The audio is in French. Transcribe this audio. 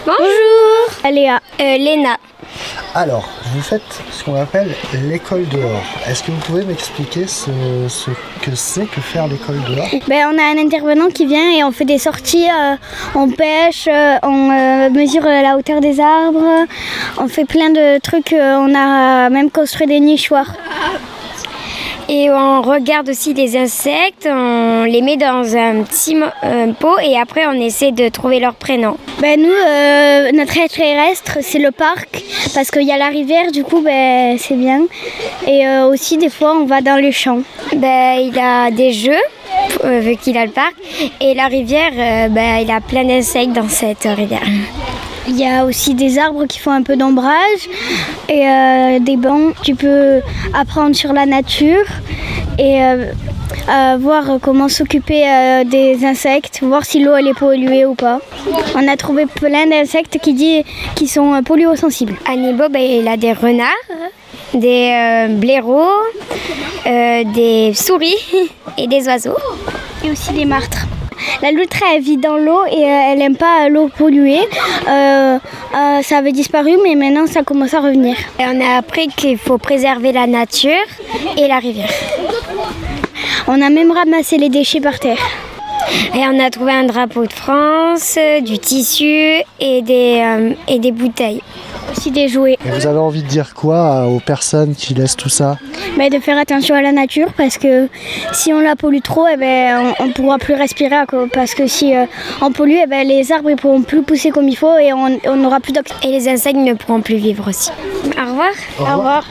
Bonjour. Léa. Léna. Alors, vous faites ce qu'on appelle l'école dehors. Est-ce que vous pouvez m'expliquer ce que c'est que faire l'école dehors ? On a un intervenant qui vient et on fait des sorties, on pêche, on mesure la hauteur des arbres, on fait plein de trucs, on a même construit des nichoirs. Et on regarde aussi les insectes, on les met dans un petit pot et après on essaie de trouver leur prénom. Nous, notre extraterrestre, c'est le parc parce qu'il y a la rivière, du coup c'est bien. Et aussi des fois on va dans les champs. Il a des jeux, vu qu'il a le parc, et la rivière, il a plein d'insectes dans cette rivière. Il y a aussi des arbres qui font un peu d'ombrage et des bancs. Tu peux apprendre sur la nature et voir comment s'occuper des insectes, voir si l'eau elle est polluée ou pas. On a trouvé plein d'insectes qui sont polluo-sensibles. À Nebo, il a des renards, des blaireaux, des souris et des oiseaux. Et aussi des martres. La loutre, elle vit dans l'eau et elle n'aime pas l'eau polluée. Ça avait disparu, mais maintenant ça commence à revenir. Et on a appris qu'il faut préserver la nature et la rivière. On a même ramassé les déchets par terre. Et on a trouvé un drapeau de France, du tissu et des bouteilles. Aussi des jouets. Et vous avez envie de dire quoi aux personnes qui laissent tout ça ? De faire attention à la nature parce que si on la pollue trop, on ne pourra plus respirer. Parce que si on pollue, les arbres ne pourront plus pousser comme il faut et on n'aura plus d'oxygène. Et les insectes ne pourront plus vivre aussi. Au revoir. Au revoir.